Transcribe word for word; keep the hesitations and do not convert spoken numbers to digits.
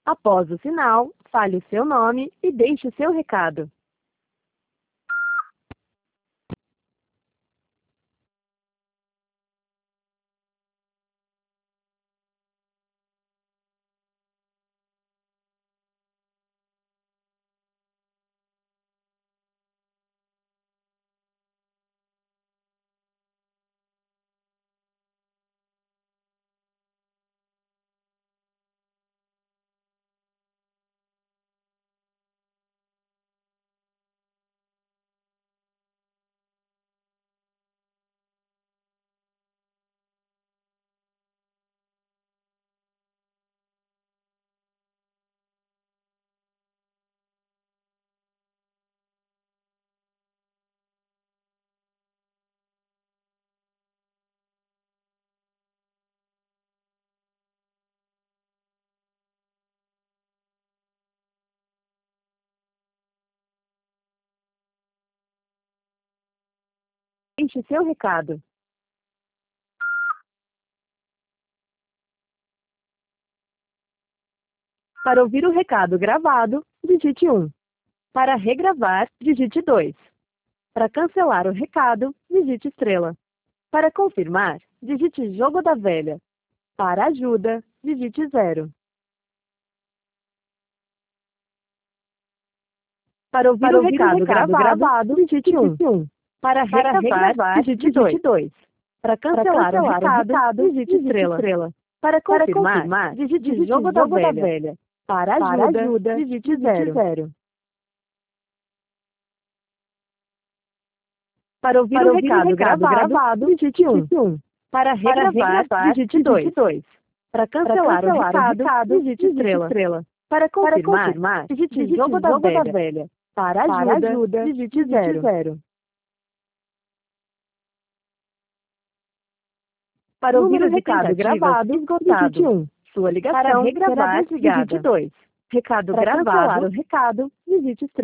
Após o sinal, fale o seu nome e deixe o seu recado. Deixe seu recado. Para ouvir o recado gravado, digite um. Para regravar, digite dois. Para cancelar o recado, digite estrela. Para confirmar, digite jogo da velha. Para ajuda, digite zero. Para ouvir, Para o, ouvir recado o recado gravado, gravado digite um. Para regravar, Para regravar digite dois. Para cancelar, Para cancelar o, recado, o recado, digite, digite estrela. estrela. Para confirmar, Para confirmar digite, digite jogo, jogo da, velha. da velha. Para ajuda, Para ajuda digite, digite zero. zero. Para ouvir, Para o, ouvir recado o recado gravado, gravado digite um. Para regravar, Para regravar digite dois. Para cancelar, Para cancelar o, recado, o recado, digite, digite estrela. estrela. Para confirmar, Para confirmar digite, digite jogo, da, jogo velha. da velha. Para ajuda, Para ajuda digite, digite zero. zero. Para ouvir o recado gravado, esgotado. Digite um. Sua ligação Para regravar, digite dois. Recado Para gravado, cancelar o recado, digite três.